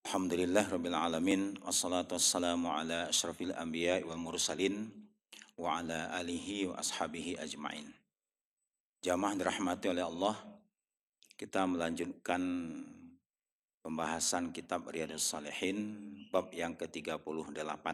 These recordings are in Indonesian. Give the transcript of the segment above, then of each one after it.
Alhamdulillah Rabbil Alamin. Wassalatu wassalamu ala ashrafil anbiya wal mursalin wa ala alihi wa ashabihi ajma'in. Jamaah dirahmati oleh Allah, kita melanjutkan pembahasan kitab Riyadhus Shalihin bab yang ke-38,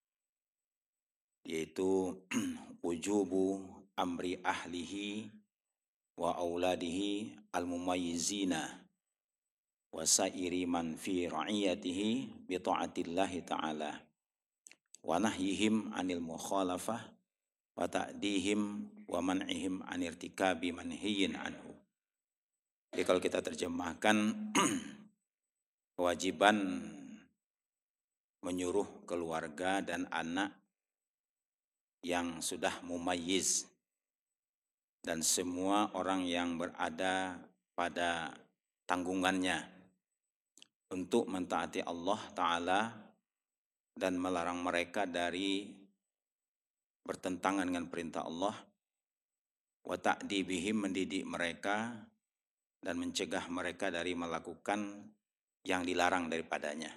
yaitu wujubu amri ahlihi wa auladihi al-mumayyizina wa sairi man fi ra'iyatihi bi ta'atillahi ta'ala wa nahyihim anil mukhalafah wa ta'dihim wa man'ihim an irtikabi manhiyin anhu. Jadi kalau kita terjemahkan, kewajiban menyuruh keluarga dan anak yang sudah mumayyiz dan semua orang yang berada pada tanggungannya untuk mentaati Allah Ta'ala dan melarang mereka dari bertentangan dengan perintah Allah, wa ta'dibihim, mendidik mereka dan mencegah mereka dari melakukan yang dilarang daripadanya.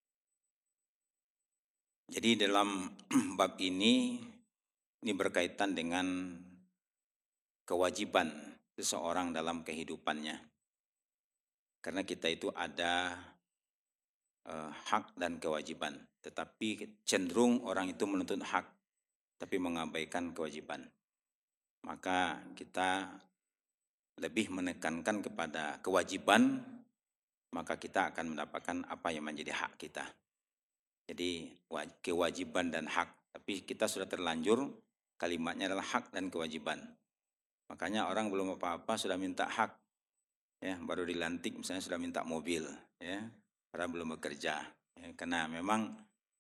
Jadi dalam bab ini berkaitan dengan kewajiban seseorang dalam kehidupannya. Karena kita itu ada hak dan kewajiban, tetapi cenderung orang itu menuntut hak tapi mengabaikan kewajiban. Maka kita lebih menekankan kepada kewajiban, maka kita akan mendapatkan apa yang menjadi hak kita. Jadi kewajiban dan hak, tapi kita sudah terlanjur kalimatnya adalah hak dan kewajiban. Makanya orang belum apa-apa sudah minta hak, ya, baru dilantik misalnya sudah minta mobil, ya, padahal belum bekerja, ya, karena memang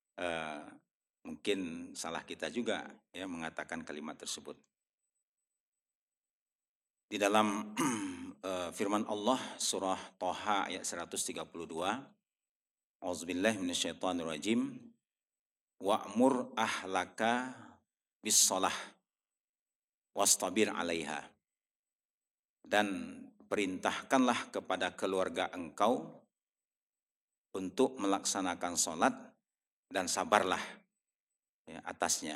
mungkin salah kita juga, ya, mengatakan kalimat tersebut. Di dalam firman Allah surah Thaha ayat 132, Auzubillahi minasyaitonirrajim, wa'mur ahlaka bis-shalah wastabir 'alaiha. Dan perintahkanlah kepada keluarga engkau untuk melaksanakan sholat dan sabarlah, ya, atasnya.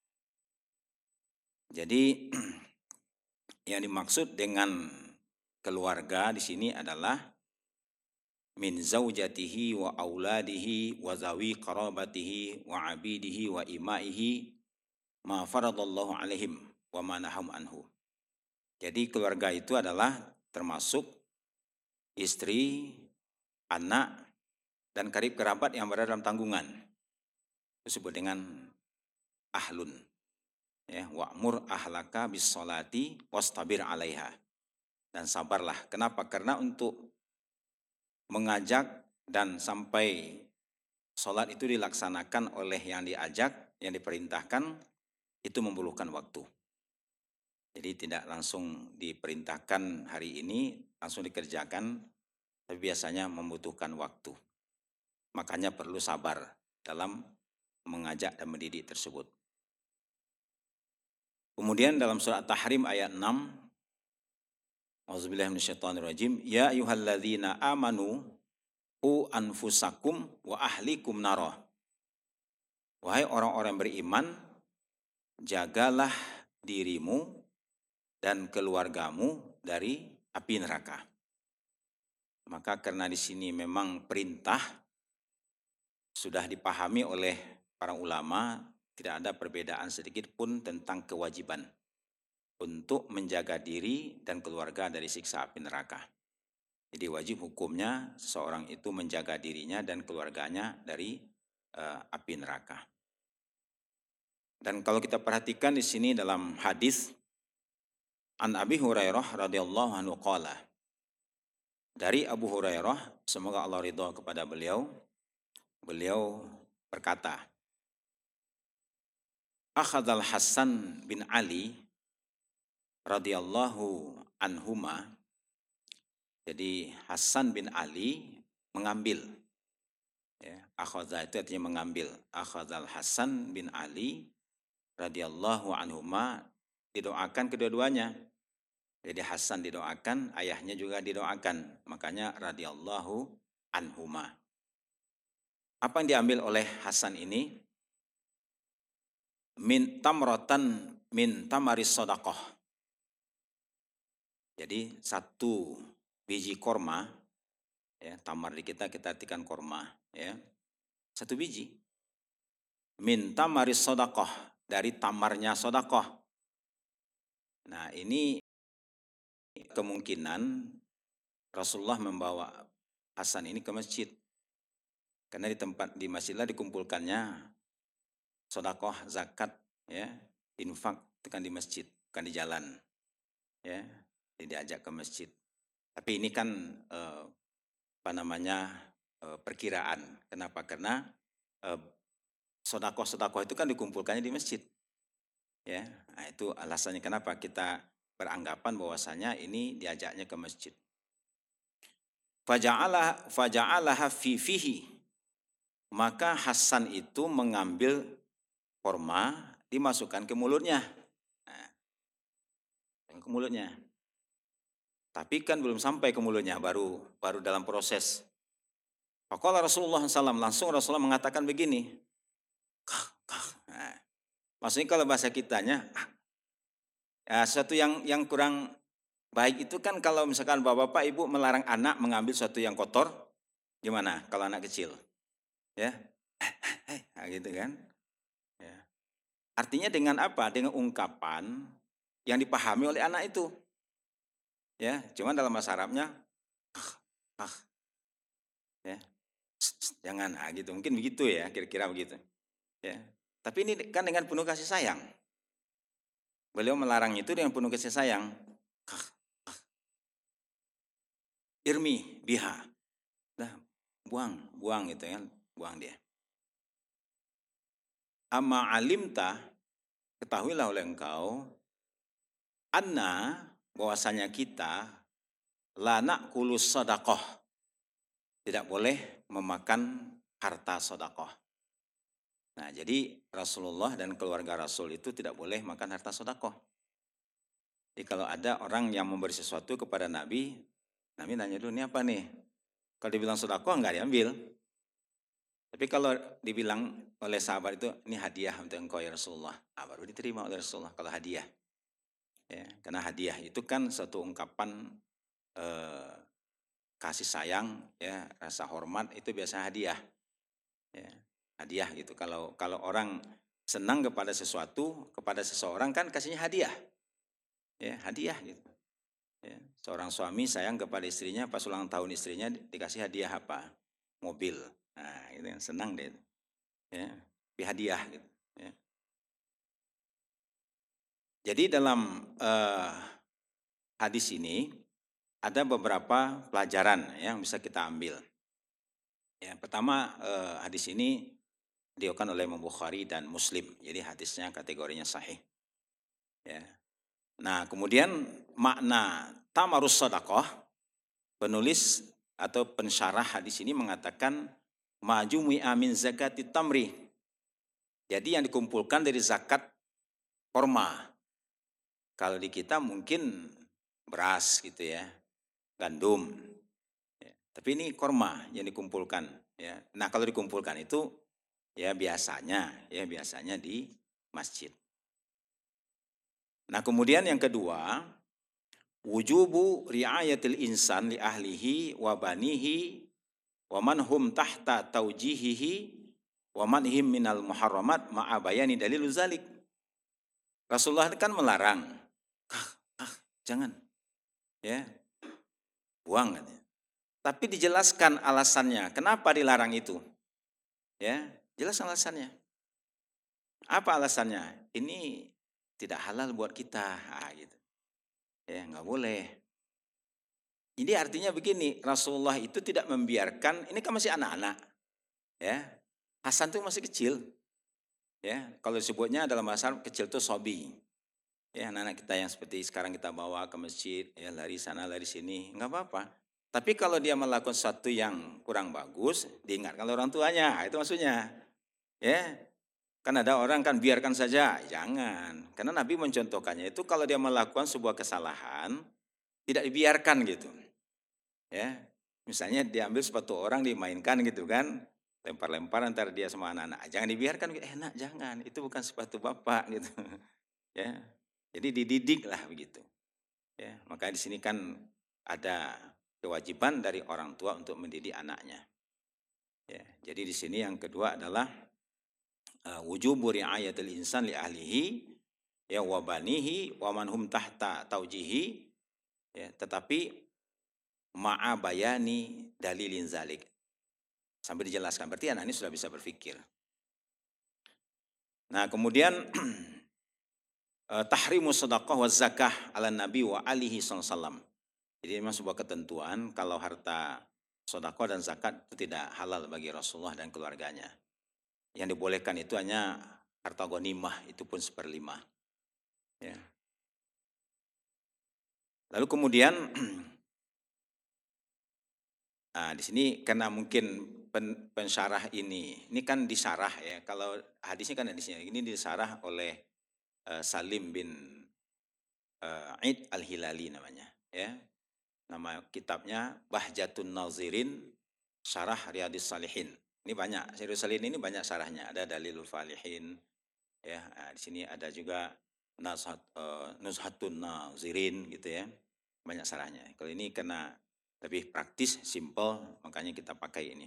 Jadi yang dimaksud dengan keluarga di sini adalah min zaujatihi wa auladihi wa zawi qarabatihi wa abidihi wa imaihi ma faradallahu alaihim wa ma nahum anhu. Jadi keluarga itu adalah termasuk istri, anak, dan karib kerabat yang berada dalam tanggungan. Disebut dengan ahlun. Ya, wa'mur ahlaka bis sholati wastabir 'alaiha. Dan sabarlah. Kenapa? Karena untuk mengajak dan sampai sholat itu dilaksanakan oleh yang diajak, yang diperintahkan, itu memerlukan waktu. Jadi tidak langsung diperintahkan hari ini langsung dikerjakan, tapi biasanya membutuhkan waktu. Makanya perlu sabar dalam mengajak dan mendidik tersebut. Kemudian dalam surat Tahrim ayat 6, Auzubillahi minasyaitonirrajim, ya ayyuhalladzina amanu qu anfusakum wa ahlikum nara. Wahai orang-orang beriman, jagalah dirimu dan keluargamu dari api neraka. Maka karena di sini memang perintah sudah dipahami oleh para ulama, tidak ada perbedaan sedikit pun tentang kewajiban untuk menjaga diri dan keluarga dari siksa api neraka. Jadi wajib hukumnya seseorang itu menjaga dirinya dan keluarganya dari api neraka. Dan kalau kita perhatikan di sini dalam hadis An Abi Hurairah radhiyallahu anhu qala, dari Abu Hurairah, semoga Allah ridha kepada beliau, beliau berkata, akhadzal Hasan bin Ali radhiyallahu anhuma. Jadi Hasan bin Ali mengambil, ya, akhadza itu artinya mengambil. Akhadzal Hasan bin Ali radhiyallahu anhuma, didoakan kedua-duanya. Jadi Hasan didoakan, ayahnya juga didoakan. Makanya radhiyallahu anhuma. Apa yang diambil oleh Hasan ini? Min tamrotan min tamaris sodakoh. Jadi satu biji korma, ya, tamar di kita artikan korma, ya, satu biji. Min tamaris sodakoh, dari tamarnya sodakoh. Nah ini kemungkinan Rasulullah membawa Hasan ini ke masjid. Karena di masjidlah dikumpulkannya sodakoh, zakat, ya, infak, itu kan di masjid, bukan di jalan, ya, jadi diajak ke masjid. Tapi ini kan perkiraan. Kenapa? Karena sodakoh itu kan dikumpulkannya di masjid, ya. Nah, itu alasannya kenapa kita beranggapan bahwasanya ini diajaknya ke masjid. Faja'alaha fi fihi, maka Hasan itu mengambil korma, dimasukkan ke mulutnya. Nah, ke mulutnya. Tapi kan belum sampai ke mulutnya, baru dalam proses. Faqala Rasulullah SAW, langsung Rasulullah mengatakan begini. Nah, maksudnya kalau bahasa kitanya, ya, sesuatu yang kurang baik itu kan kalau misalkan bapak-bapak ibu melarang anak mengambil sesuatu yang kotor, gimana kalau anak kecil? Ya, nah, gitu kan? Ya. Artinya dengan apa? Dengan ungkapan yang dipahami oleh anak itu. Ya, cuman dalam bahasa Arabnya, ya, jangan, gitu. Mungkin begitu ya, kira-kira begitu. Ya, tapi ini kan dengan penuh kasih sayang. Beliau melarang itu dengan penuh kasih sayang. Irmi biha, dah buang gitu kan, buang dia. Amma alimta, ketahuilah oleh engkau, anna, bahwasanya kita, la na'kulus sadaqah, tidak boleh memakan harta sedekah. Nah, jadi Rasulullah dan keluarga Rasul itu tidak boleh makan harta sedekah. Jadi kalau ada orang yang memberi sesuatu kepada Nabi, Nabi nanya dulu, ini apa nih? Kalau dibilang sedekah enggak diambil. Tapi kalau dibilang oleh sahabat itu, ini hadiah untuk engkau ya Rasulullah, baru diterima oleh Rasulullah kalau hadiah. Ya, karena hadiah itu kan suatu ungkapan kasih sayang, ya, rasa hormat, itu biasa hadiah. Ya, hadiah gitu. Kalau orang senang kepada sesuatu, kepada seseorang kan kasihnya hadiah. Ya, hadiah gitu. Ya, seorang suami sayang kepada istrinya, pas ulang tahun istrinya dikasih hadiah apa? Mobil. Nah, itu yang senang dia. Ya, hadiah gitu. Ya. Jadi dalam hadis ini ada beberapa pelajaran yang bisa kita ambil. Ya, pertama, hadis ini diriwayatkan oleh Imam Bukhari dan Muslim. Jadi hadisnya kategorinya sahih. Ya. Nah, kemudian makna tamarus sedekah, penulis atau pensyarah hadis ini mengatakan majumi'a min zakati tamri. Jadi yang dikumpulkan dari zakat korma. Kalau di kita mungkin beras gitu ya, gandum. Ya, tapi ini korma yang dikumpulkan. Ya. Nah, kalau dikumpulkan itu ya biasanya di masjid. Nah, kemudian yang kedua, wujubu riayatil insan li ahlihi wa banihi wa man hum tahta taujihihi wa manhim minal muharramat ma'a bayani dalil zalik. Rasulullah kan melarang. Jangan. Ya. Buang katanya. Tapi dijelaskan alasannya, kenapa dilarang itu? Ya, jelas alasannya. Apa alasannya? Ini tidak halal buat kita, gitu. Ya, nggak boleh. Jadi artinya begini, Rasulullah itu tidak membiarkan, ini kan masih anak-anak. Ya. Hasan itu masih kecil. Ya, kalau disebutnya dalam bahasa Arab kecil itu sobi. Ya, anak-anak kita yang seperti sekarang kita bawa ke masjid, ya lari sana lari sini, nggak apa-apa. Tapi kalau dia melakukan sesuatu yang kurang bagus, diingatkan oleh orang tuanya, itu maksudnya. Ya, kan ada orang kan biarkan saja, jangan. Karena Nabi mencontohkannya itu kalau dia melakukan sebuah kesalahan, tidak dibiarkan gitu. Ya, misalnya diambil sepatu orang dimainkan gitu kan, lempar-lempar antara dia sama anak-anak. Jangan dibiarkan, enak jangan, itu bukan sepatu bapak gitu. Ya, jadi dididik lah begitu. Ya, maka di sini kan ada kewajiban dari orang tua untuk mendidik anaknya. Ya, jadi di sini yang kedua adalah wujubu ri'ayatil insan li ahlihi ya wa banihi wa man hum tahta taujihi, ya, tetapi ma'a bayani dalilin zalik. Sampai dijelaskan, berarti anak ini sudah bisa berpikir. Nah, kemudian tahrimu sedekah wa zakah ala nabi wa alihi sallallahu. Jadi memang sebuah ketentuan kalau harta sedekah dan zakat itu tidak halal bagi Rasulullah dan keluarganya. Yang dibolehkan itu hanya harta ghanimah, itu pun 1/5. Ya. Lalu kemudian nah, di sini karena mungkin pensyarah ini kan disarah ya. Kalau hadisnya kan hadisnya ini disarah oleh Salim bin Aid Al-Hilali namanya, ya. Nama kitabnya Bahjatun Nazirin Syarah Riyadhis Salihin. Ini banyak, Riyadhis Salihin ini banyak syarahnya. Ada Dalilul Falihin, ya. Nah, di sini ada juga Nuzhatun Nazirin gitu ya. Banyak syarahnya. Kalau ini karena lebih praktis, simple, makanya kita pakai ini.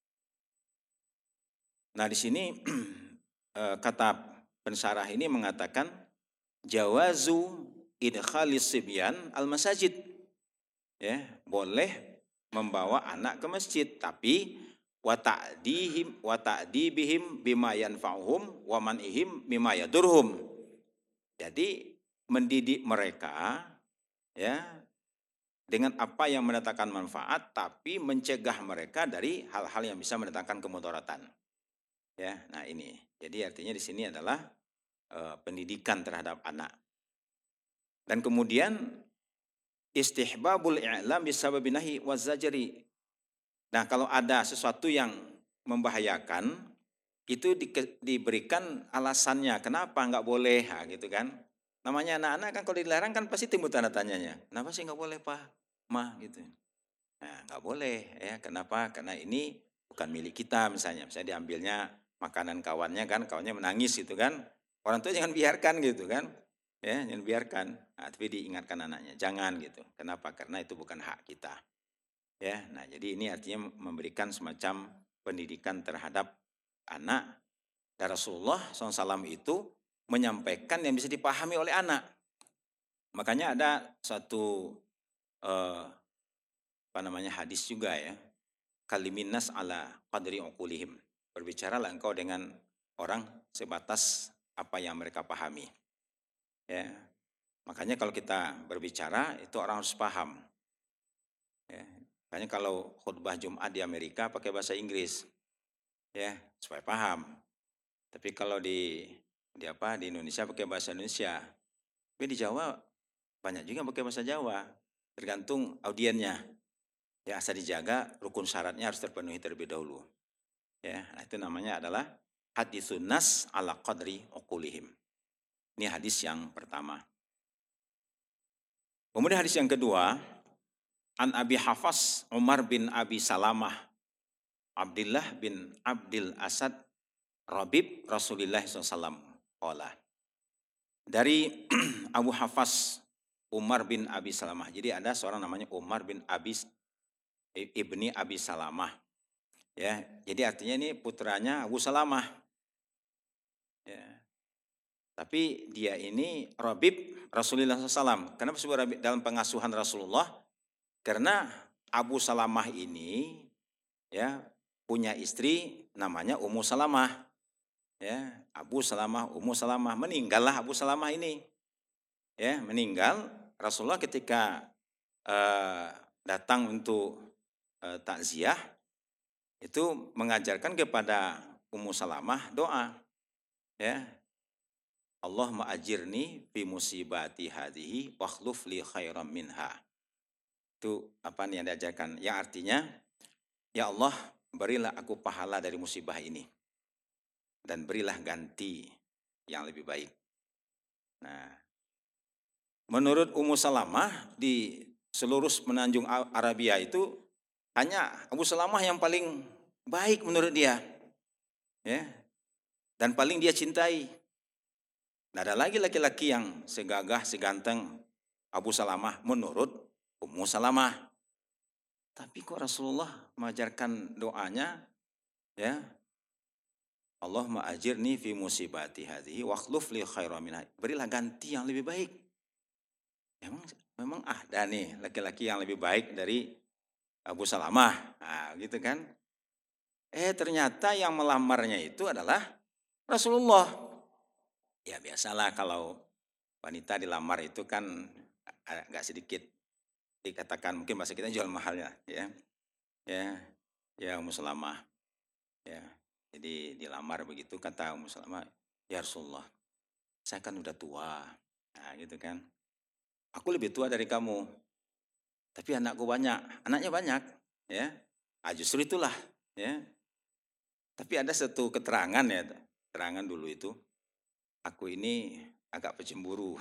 Nah, di sini kata pensyarah ini mengatakan jawazu idkhalis sibyan al masajid. Ya, boleh membawa anak ke masjid, tapi wa ta'dibihim bima yanfa'uhum wa man'ihim bima yadurhum. Jadi mendidik mereka ya dengan apa yang mendatangkan manfaat, tapi mencegah mereka dari hal-hal yang bisa mendatangkan kemudaratan. Ya, nah ini. Jadi artinya di sini adalah pendidikan terhadap anak. Dan kemudian istihbabul i'lam bisababi nahi wazajri. Nah, kalau ada sesuatu yang membahayakan, itu diberikan alasannya, kenapa nggak boleh, nah, gitu kan. Namanya anak-anak kan kalau dilarang kan pasti timbul tanda tanyanya. Kenapa sih nggak boleh, Pak? Ma, gitu. Nah, nggak boleh ya. Kenapa? Karena ini bukan milik kita misalnya. Misalnya diambilnya makanan kawannya kan, kawannya menangis gitu kan. Orang tua jangan biarkan gitu kan. Ya, jangan biarkan. Nah, tapi diingatkan anaknya, jangan gitu. Kenapa? Karena itu bukan hak kita. Ya, nah jadi ini artinya memberikan semacam pendidikan terhadap anak. Dan Rasulullah SAW itu menyampaikan yang bisa dipahami oleh anak. Makanya ada satu hadis juga ya. Kaliminas ala qadri uqulihim. Berbicaralah engkau dengan orang sebatas apa yang mereka pahami. Ya. Makanya kalau kita berbicara itu orang harus paham. Ya. Makanya kalau khutbah Jumat di Amerika pakai bahasa Inggris. Ya, supaya paham. Tapi kalau di Indonesia pakai bahasa Indonesia. Tapi di Jawa banyak juga pakai bahasa Jawa. Tergantung audiennya. Ya, asal dijaga rukun syaratnya harus terpenuhi terlebih dahulu. Ya, nah itu namanya adalah haditsun nas ala qadri uqulihim. Ini hadis yang pertama. Kemudian hadis yang kedua, an Abi Hafs Umar bin Abi Salamah Abdullah bin Abdul Asad Rabib Rasulullah SAW. Dari Abu Hafs Umar bin Abi Salamah. Jadi ada seorang namanya Umar bin ibni Abi Salamah. Ya, jadi artinya ini putranya Abu Salamah. Ya. Tapi dia ini Rabib Rasulullah SAW. Kenapa disebut Rabib dalam pengasuhan Rasulullah? Karena Abu Salamah ini ya punya istri namanya Ummu Salamah. Ya, Abu Salamah, Ummu Salamah, meninggallah Abu Salamah ini. Ya, meninggal. Rasulullah ketika datang untuk takziah itu mengajarkan kepada Ummu Salamah doa. Ya. Allahumma ajirni fi musibati hadhihi wa akhluf li khairam minha. Itu apa yang diajarkan? Yang artinya, ya Allah, berilah aku pahala dari musibah ini dan berilah ganti yang lebih baik. Nah, menurut Ummu Salamah di seluruh penanjung Arabia itu hanya Abu Salamah yang paling baik menurut dia, ya, dan paling dia cintai. Tidak ada lagi laki-laki yang segagah, seganteng Abu Salamah menurut Ummu Salamah. Tapi kok Rasulullah mengajarkan doanya, ya, Allahumma ajirni fi musibati hadhihi wa akhluf li khairan minha. Berilah ganti yang lebih baik. Memang ada nih laki-laki yang lebih baik dari Abu Salamah. Nah, gitu kan. Ternyata yang melamarnya itu adalah Rasulullah. Ya biasalah kalau wanita dilamar itu kan agak sedikit dikatakan mungkin bahasa kita jual mahalnya, ya. Ya Ummu Salamah. Ya. Jadi dilamar begitu kata Ummu Salamah, "Ya Rasulullah, saya kan udah tua." Nah, gitu kan. "Aku lebih tua dari kamu, tapi anaknya banyak, ya." Justru itulah, ya. Tapi ada satu keterangan, ya, keterangan dulu itu, aku ini agak pecemburu.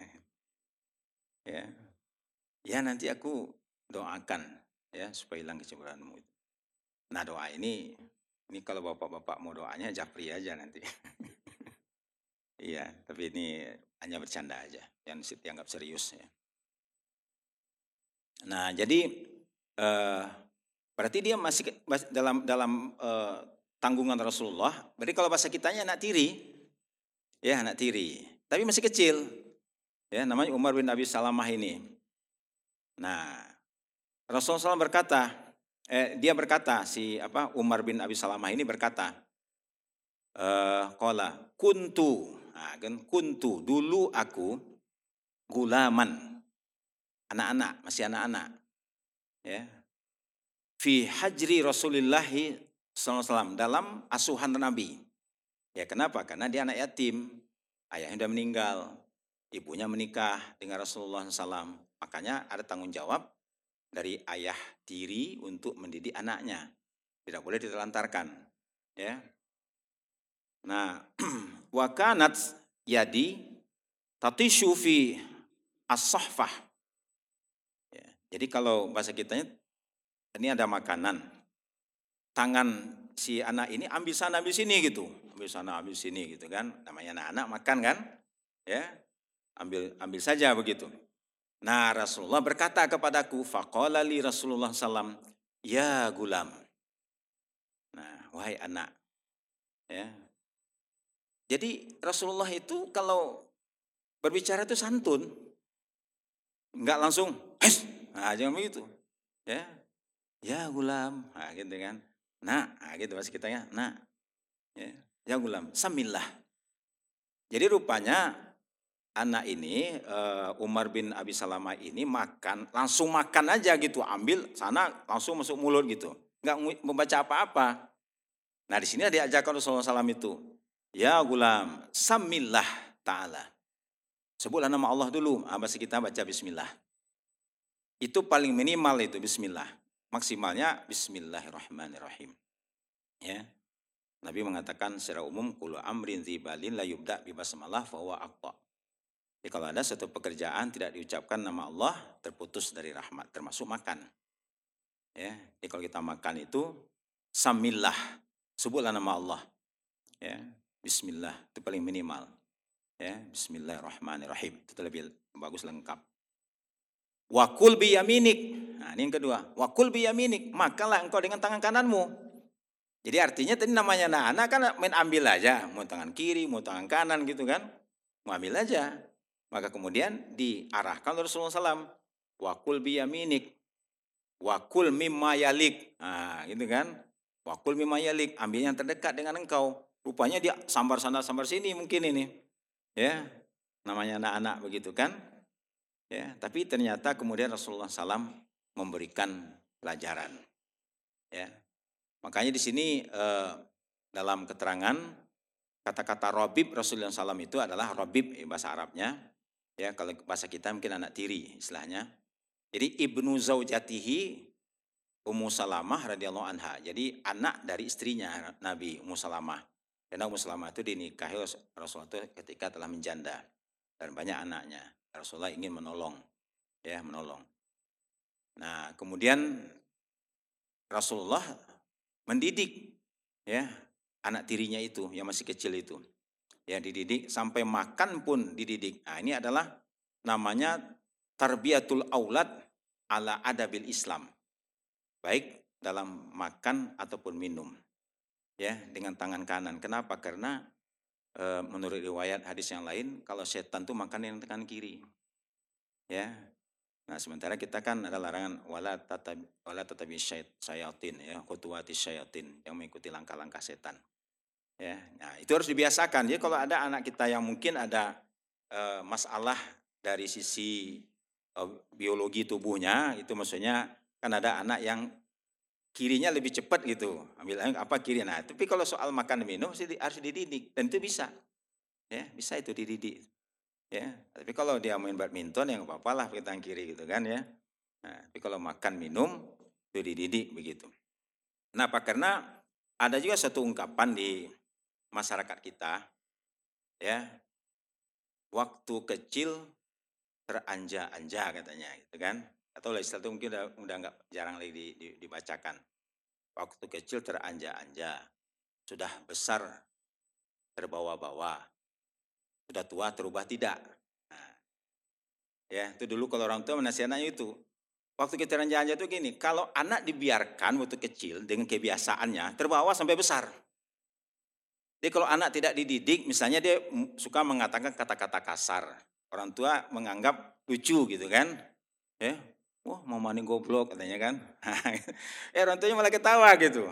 Ya. Ya nanti aku doakan, ya, supaya hilang kecemburuanmu. Nah doa ini kalau bapak-bapak mau doanya japri aja nanti. Iya, tapi ini hanya bercanda aja, yang dianggap serius, ya. Nah jadi berarti dia masih dalam tanggungan Rasulullah. Berarti kalau bahasa kitanya anak tiri, ya anak tiri, tapi masih kecil, ya, namanya Umar bin Abi Salamah ini. Nah Rasulullah SAW berkata, Umar bin Abi Salamah ini berkata, qala kuntu, kuntu, dulu aku gulaman, masih anak-anak, ya, fi hajri Rasulillahi SAW, dalam asuhan Nabi. Ya kenapa? Karena dia anak yatim, ayahnya sudah meninggal, ibunya menikah dengan Rasulullah SAW. Makanya ada tanggung jawab dari ayah tiri untuk mendidik anaknya. Tidak boleh ditelantarkan, ya. Nah, wakanat yadi tatishu fi as-sahfah. Ya, jadi kalau bahasa kitanya, ini ada makanan, tangan si anak ini ambil sana ambil sini gitu, ambil sana ambil sini gitu kan, namanya anak-anak makan kan, ya, ambil saja begitu. Nah Rasulullah berkata kepadaku, faqala li Rasulullah SAW, ya gulam. Nah wahai anak, ya. Jadi Rasulullah itu kalau berbicara itu santun, enggak langsung, jangan begitu, ya. Ya gulam, gitu kan. Nah, gitu bahasa kitanya, nah, ya gulam, samillah. Jadi rupanya anak ini Umar bin Abi Salamah ini langsung makan aja gitu, ambil sana langsung masuk mulut gitu, enggak membaca apa-apa. Nah di sini diajarkan Rasulullah SAW itu, ya gulam, samillah ta'ala. Sebutlah nama Allah dulu, bahasa kita baca bismillah. Itu paling minimal itu bismillah. Maksimalnya bismillahirrahmanirrahim. Ya. Nabi mengatakan secara umum kullu amrin dzibalin la yubda bi basmalah fa huwa aqta. Jadi kalau ada satu pekerjaan tidak diucapkan nama Allah, terputus dari rahmat, termasuk makan. Ya. Jadi kalau kita makan itu samillah, sebutlah nama Allah. Ya. Bismillah itu paling minimal. Ya, bismillahirrahmanirrahim. Itu lebih bagus lengkap. Wakul biyaminik. Nah, ini yang kedua. Wakul biyaminik, makanlah engkau dengan tangan kananmu. Jadi artinya tadi namanya anak-anak kan main ambil aja, mau tangan kiri, mau tangan kanan gitu kan. Mau ambil aja. Maka kemudian diarahkan oleh Rasulullah SAW. Wakul biyaminik. Wakul mimma yalik. Nah, gitu kan. Wakul mimma yalik, ambil yang terdekat dengan engkau. Rupanya dia sambar sana sambar sini mungkin ini. Ya. Namanya anak-anak begitu kan. Ya, tapi ternyata kemudian Rasulullah SAW memberikan pelajaran. Ya, makanya di sini dalam keterangan kata-kata robib Rasulullah SAW itu adalah robib bahasa Arabnya. Ya, kalau bahasa kita mungkin anak tiri istilahnya. Jadi ibnu zaujatihi Ummu Salamah radhiyallahu anha. Jadi anak dari istrinya Nabi Ummu Salamah. Karena Ummu Salamah itu dinikahi Rasulullah itu ketika telah menjanda dan banyak anaknya. Rasulullah ingin menolong. Nah kemudian Rasulullah mendidik ya anak tirinya itu yang masih kecil itu. Ya dididik sampai makan pun dididik. Nah, ini adalah namanya tarbiyatul aulad ala adabil Islam. Baik dalam makan ataupun minum. Ya, dengan tangan kanan. Kenapa? Karena menurut riwayat hadis yang lain, kalau setan tuh makan dengan tangan kiri. Ya. Nah, sementara kita kan ada larangan wala tatabi syayatin ya, khutuwati syayatin, yang mengikuti langkah-langkah setan. Ya. Nah, itu harus dibiasakan. Jadi kalau ada anak kita yang mungkin ada masalah dari sisi biologi tubuhnya, itu maksudnya kan ada anak yang kirinya lebih cepat gitu, ambil apa kiri. Nah, tapi kalau soal makan dan minum harus dididik dan itu bisa. Ya, bisa itu dididik. Ya, tapi kalau dia main badminton ya nggak apa-apa lah pakai tangan kiri gitu kan ya. Nah, tapi kalau makan minum itu dididik begitu. Kenapa? Karena ada juga satu ungkapan di masyarakat kita ya, waktu kecil teranja-anja katanya gitu kan. Atau istilah itu mungkin udah nggak jarang lagi dibacakan. Waktu kecil teranja-anja, sudah besar terbawa-bawa, sudah tua terubah tidak. Nah, ya itu dulu kalau orang tua menasihatnya itu. Waktu kita teranja-anja itu gini, kalau anak dibiarkan waktu kecil dengan kebiasaannya terbawa sampai besar. Jadi kalau anak tidak dididik, misalnya dia suka mengatakan kata-kata kasar, orang tua menganggap lucu gitu kan, ya, wah mau mani goblok katanya kan, orang tuanya malah ketawa gitu.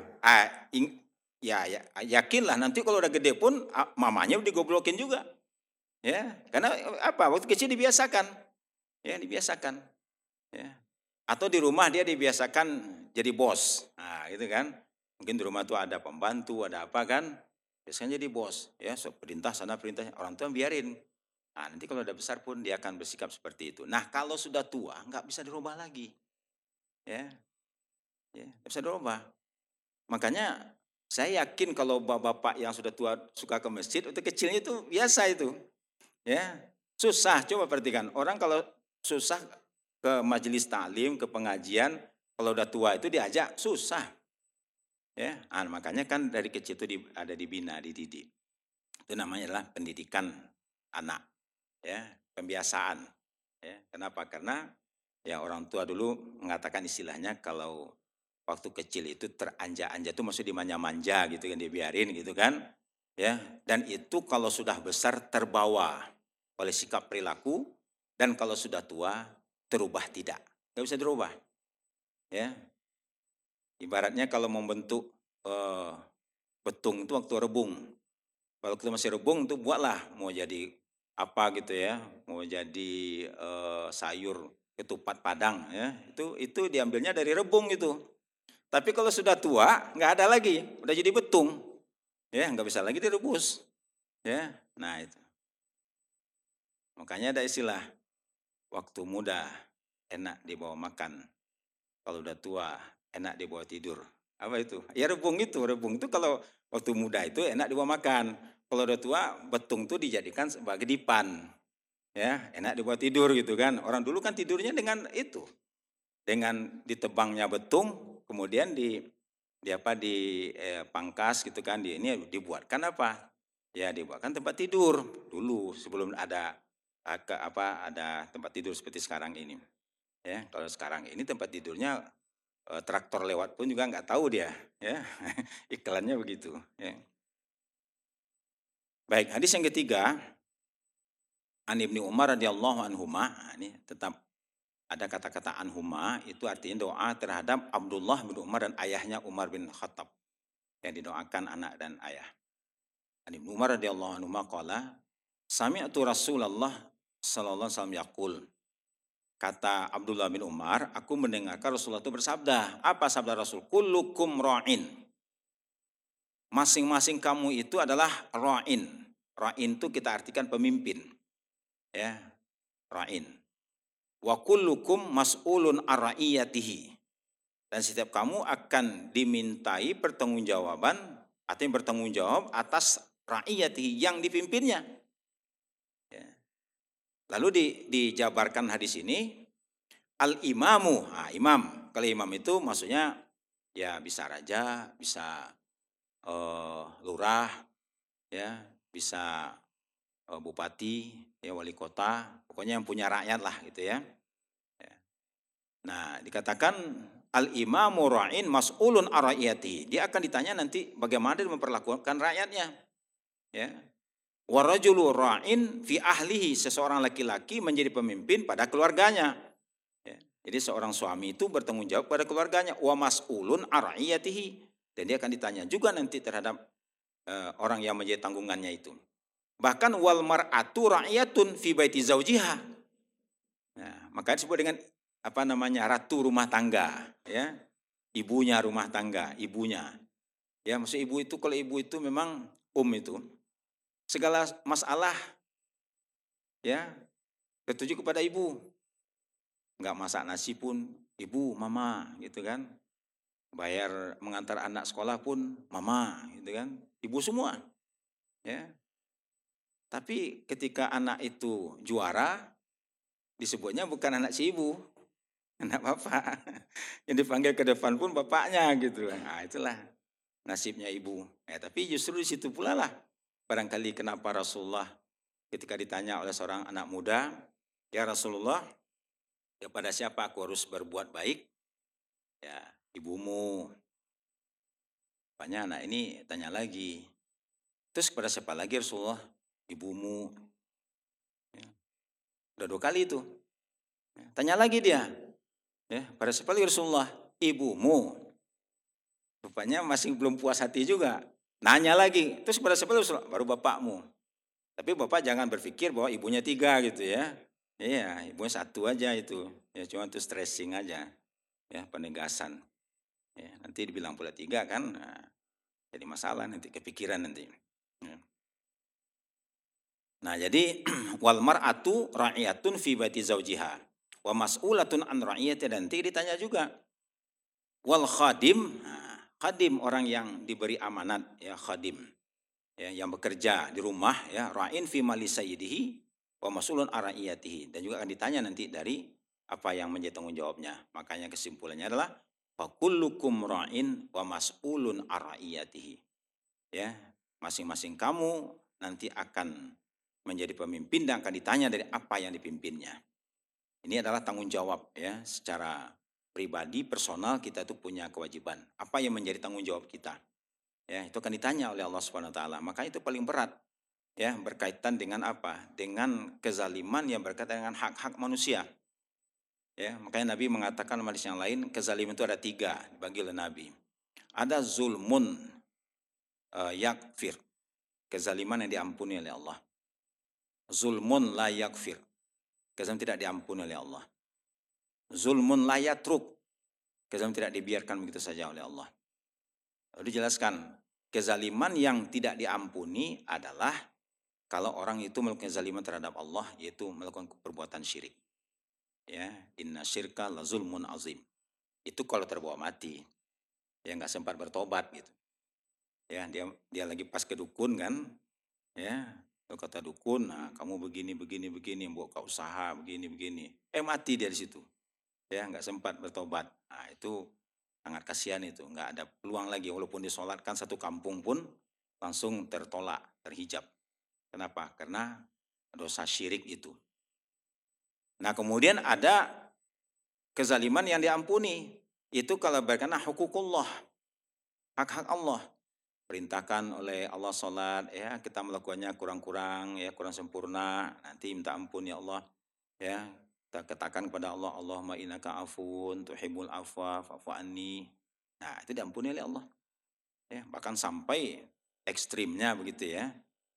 Ya yakinlah nanti kalau udah gede pun mamanya digoblokin juga, ya, karena apa? Waktu kecil dibiasakan, ya dibiasakan, ya. Atau di rumah dia dibiasakan jadi bos, nah gitu kan, mungkin di rumah tuh ada pembantu, ada apa kan. Biasanya jadi bos, ya, so, perintah sana perintah, orang tua biarin. Nah, nanti kalau udah besar pun dia akan bersikap seperti itu. Nah, kalau sudah tua nggak bisa dirubah lagi, ya, ya nggak bisa dirubah. Makanya saya yakin kalau bapak-bapak yang sudah tua suka ke masjid, untuk kecilnya itu biasa itu, ya, susah. Coba perhatikan orang kalau susah ke majelis taklim, ke pengajian, kalau udah tua itu diajak susah, ya. Makanya kan dari kecil itu ada dibina, dididik. Itu namanya adalah pendidikan anak, ya, pembiasaan. Ya. Kenapa? Karena ya orang tua dulu mengatakan istilahnya kalau waktu kecil itu teranja-anja itu maksud dimanja-manja gitu kan, dibiarin gitu kan. Ya, dan itu kalau sudah besar terbawa oleh sikap perilaku dan kalau sudah tua terubah tidak. Nggak bisa dirubah. Ya. Ibaratnya kalau membentuk betung itu waktu rebung. Kalau kita masih rebung tuh buatlah mau jadi apa gitu ya, mau jadi sayur ketupat Padang ya, itu diambilnya dari rebung itu. Tapi kalau sudah tua nggak ada lagi, udah jadi betung, ya nggak bisa lagi direbus, ya. Nah itu, makanya ada istilah waktu muda enak dibawa makan, kalau udah tua enak dibawa tidur. Apa itu? Ya rebung itu kalau waktu muda itu enak dibawa makan. Kalau udah tua, betung tuh dijadikan sebagai dipan. Ya, enak dibuat tidur gitu kan. Orang dulu kan tidurnya dengan itu. Dengan ditebangnya betung, kemudian di pangkas gitu kan, ini dibuatkan apa? Ya, dibuatkan tempat tidur dulu sebelum ada ada tempat tidur seperti sekarang ini. Ya, kalau sekarang ini tempat tidurnya traktor lewat pun juga nggak tahu dia, ya. Iklannya begitu, ya. Baik, hadis yang ketiga, An Ibnu Umar radhiyallahu anhuma, ini tetap ada kata-kata anhuma, itu artinya doa terhadap Abdullah bin Umar dan ayahnya Umar bin Khattab, yang didoakan anak dan ayah. An Ibnu Umar radhiyallahu anhuma qala, sami'tu Rasulullah sallallahu alaihi wasallam yaqul. Kata Abdullah bin Umar, aku mendengarkan Rasulullah itu bersabda. Apa sabda Rasul? Kullukum ra'in. Masing-masing kamu itu adalah ra'in. Ra'in itu kita artikan pemimpin. Ya, ra'in. Wa kullukum mas'ulun ar-ra'iyatihi. Dan setiap kamu akan dimintai pertanggungjawaban atau yang bertanggung jawab atas ra'iyatihi yang dipimpinnya. Ya. Lalu dijabarkan hadis ini al-imamu. Nah, imam. Kalau imam itu maksudnya Ya bisa raja, bisa lurah, ya, bisa bupati, ya wali kota, pokoknya yang punya rakyat lah gitu ya. Ya. Nah, dikatakan al-imamu ra'in mas'ulun ar ra'iyatihi. Dia akan ditanya nanti bagaimana dia memperlakukan rakyatnya, ya. Wa rajulu ra'in fi ahlihi, seseorang laki-laki menjadi pemimpin pada keluarganya. Ya. Jadi seorang suami itu bertanggung jawab pada keluarganya. Wa mas'ulun ar ra'iyatihi, dan dia akan ditanya juga nanti terhadap orang yang menjadi tanggungannya itu. Bahkan wal mar'atu ra'iyatun fi baiti zaujiha. Nah, maka disebut dengan apa namanya, ratu rumah tangga, ya. Ibunya rumah tangga, ibunya. Ya, maksud ibu itu, kalau ibu itu memang itu segala masalah, ya, tertuju kepada ibu. Enggak masak nasi pun ibu, mama, gitu kan. Bayar mengantar anak sekolah pun mama, gitu kan. Ibu semua, ya. Tapi ketika anak itu juara, disebutnya bukan anak si ibu, anak bapak. Yang dipanggil ke depan pun bapaknya gitu. Nah, itulah nasibnya ibu. Ya, tapi justru di situ pula lah barangkali kenapa Rasulullah ketika ditanya oleh seorang anak muda, "Ya Rasulullah, kepada siapa aku harus berbuat baik?" Ya, ibumu. Banyak anak ini tanya lagi. Terus kepada siapa lagi Rasulullah? Ibumu. Ya, udah 2 kali itu. Ya, tanya lagi dia. Ya, pada siapa lagi Rasulullah? Ibumu. Rupanya masih belum puas hati juga. Nanya lagi, terus pada siapa Rasulullah? Baru bapakmu. Tapi bapak jangan berpikir bahwa ibunya 3 gitu ya. Iya, ibunya 1 aja itu. Ya cuma itu stressing aja. Ya, penegasan. Ya, nanti dibilang pula 3 kan, nah, jadi masalah nanti, kepikiran nanti. Ya. Nah, jadi wal mar'atu ra'iyatun fi baiti zaujiha wa mas'ulatun an ra'iyati, dan nanti ditanya juga. Wal khadim, nah, khadim orang yang diberi amanat, ya khadim. Ya, yang bekerja di rumah, ya, ra'in fi mali sayyidihi wa mas'ulun an ra'iyatihi, dan juga akan ditanya nanti dari apa yang menjadi tanggung jawabnya. Makanya kesimpulannya adalah fa kullukum ra'in wa mas'ulun an ra'iyatihi. Ya, masing-masing kamu nanti akan menjadi pemimpin dan akan ditanya dari apa yang dipimpinnya. Ini adalah tanggung jawab, ya, secara pribadi personal kita itu punya kewajiban. Apa yang menjadi tanggung jawab kita? Ya, itu akan ditanya oleh Allah Subhanahu wa taala. Maka itu paling berat, ya, berkaitan dengan apa? Dengan kezaliman yang berkaitan dengan hak-hak manusia. Ya, makanya Nabi mengatakan dalam hadis yang lain, kezaliman itu ada 3 dibagi oleh Nabi. Ada zulmun yakfir, kezaliman yang diampuni oleh Allah. Zulmun la yakfir, kezaliman tidak diampuni oleh Allah. Zulmun la yatruk, kezaliman tidak dibiarkan begitu saja oleh Allah. Lalu dijelaskan, kezaliman yang tidak diampuni adalah kalau orang itu melakukan kezaliman terhadap Allah, yaitu melakukan perbuatan syirik. Ya, inna syirka la zulmun azim. Itu kalau terbawa mati, ya nggak sempat bertobat gitu. Ya, dia lagi pas ke dukun kan, ya, kata dukun, nah kamu begini, buka usaha begini, mati dia di situ. Ya, nggak sempat bertobat. Nah, itu sangat kasihan itu, nggak ada peluang lagi, walaupun disolatkan satu kampung pun langsung tertolak, terhijab. Kenapa? Karena dosa syirik itu. Nah, kemudian ada kezaliman yang diampuni. Itu kalau berkena hukukullah, hak-hak Allah. Perintahkan oleh Allah salat, ya kita melakukannya kurang-kurang, ya kurang sempurna, nanti minta ampun ya Allah. Ya, kita katakan kepada Allah, Allahumma innaka afun tuhibbul afwa fa'fu anni. Nah, itu diampuni oleh Allah. Ya, bahkan sampai ekstrimnya begitu ya.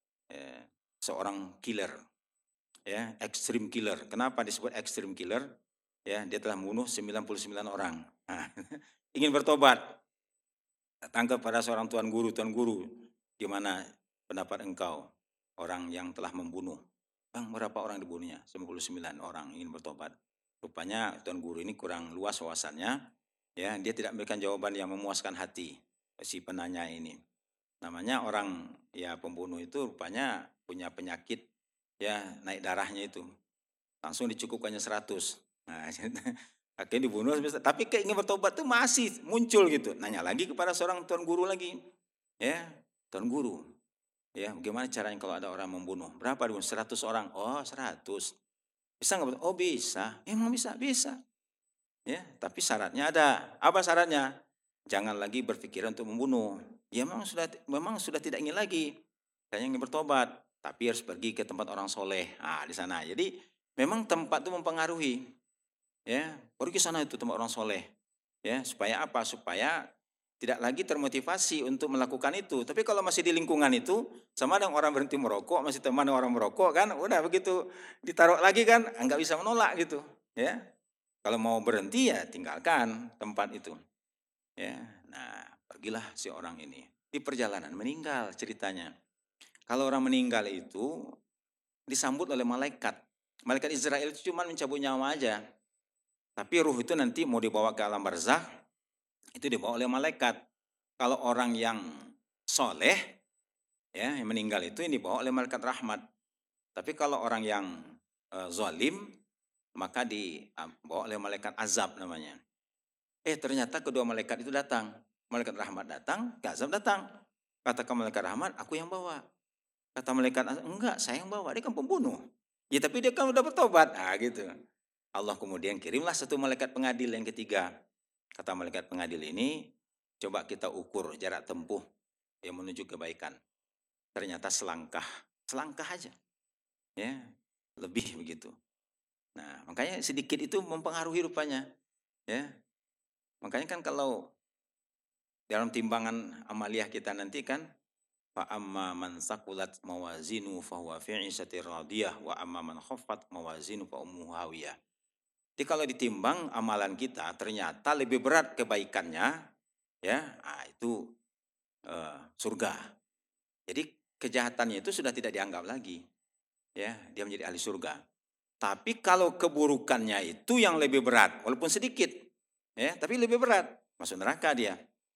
Seorang killer, ya, extreme killer. Kenapa disebut extreme killer? Ya, dia telah membunuh 99 orang. Nah, ingin bertobat. Datang kepada seorang tuan guru, gimana pendapat engkau? Orang yang telah membunuh. Bang, berapa orang dibunuhnya? 99 orang ingin bertobat. Rupanya tuan guru ini kurang luas wawasannya. Ya, dia tidak memberikan jawaban yang memuaskan hati si penanya ini. Namanya orang, ya, pembunuh itu rupanya punya penyakit, ya, naik darahnya itu. Langsung dicukupkannya 100. Nah, Akhirnya dibunuh, tapi keingin bertobat tuh masih muncul gitu. Nanya lagi kepada seorang tuan guru lagi. Ya, tuan guru. Ya, bagaimana caranya kalau ada orang membunuh? Berapa dibunuh? 100 orang. Oh, 100. Bisa nggak? Oh, bisa. Emang bisa? Bisa. Ya, tapi syaratnya ada. Apa syaratnya? Jangan lagi berpikiran untuk membunuh. Ya, memang sudah tidak ingin lagi. Saya ingin bertobat, tapi harus pergi ke tempat orang soleh. Nah, di sana. Jadi memang tempat itu mempengaruhi. Ya, pergi ke sana itu tempat orang soleh. Ya, supaya apa? Supaya tidak lagi termotivasi untuk melakukan itu. Tapi kalau masih di lingkungan itu, sama dengan orang berhenti merokok, masih teman orang merokok kan, udah begitu ditaruh lagi kan, nggak bisa menolak gitu. Ya, kalau mau berhenti ya tinggalkan tempat itu. Ya, nah pergilah si orang ini. Di perjalanan meninggal ceritanya. Kalau orang meninggal itu disambut oleh malaikat. Malaikat Israel itu cuma mencabut nyawa aja. Tapi ruh itu nanti mau dibawa ke alam barzakh, itu dibawa oleh malaikat. Kalau orang yang soleh, ya, yang meninggal itu yang dibawa oleh malaikat rahmat. Tapi kalau orang yang zalim, maka dibawa oleh malaikat azab namanya. Ternyata kedua malaikat itu datang. Malaikat rahmat datang, azab datang. Kata malaikat rahmat, aku yang bawa. Kata malaikat azab, enggak, saya yang bawa. Dia kan pembunuh. Ya tapi dia kan udah bertobat. Ah gitu. Allah kemudian kirimlah satu malaikat pengadil yang ketiga. Kata malaikat pengadil ini, coba kita ukur jarak tempuh yang menuju kebaikan. Ternyata selangkah aja. Ya, lebih begitu. Nah, makanya sedikit itu mempengaruhi rupanya. Ya, makanya kan kalau dalam timbangan amaliyah kita nanti kan, fa amma man saqulat mawazinu fa huwa fi 'ishatir radiyah wa amma man khaffat mawazinu fa ummuhu hawiyah. Jadi kalau ditimbang amalan kita ternyata lebih berat kebaikannya, ya, itu surga. Jadi kejahatannya itu sudah tidak dianggap lagi, ya, dia menjadi ahli surga. Tapi kalau keburukannya itu yang lebih berat, walaupun sedikit, ya, tapi lebih berat, masuk neraka dia.